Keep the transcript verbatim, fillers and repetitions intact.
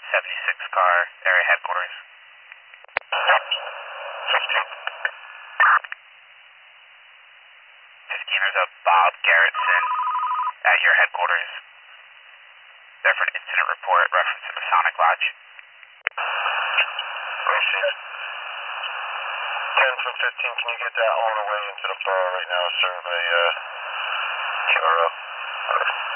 seventy-six car, area headquarters. fifteen. fifteen, there's a Bob Garrettson at your headquarters. There for an incident report reference to Masonic Lodge. Received. ten from fifteen, can you get that on the way into the borough right now, survey, uh, Q R O?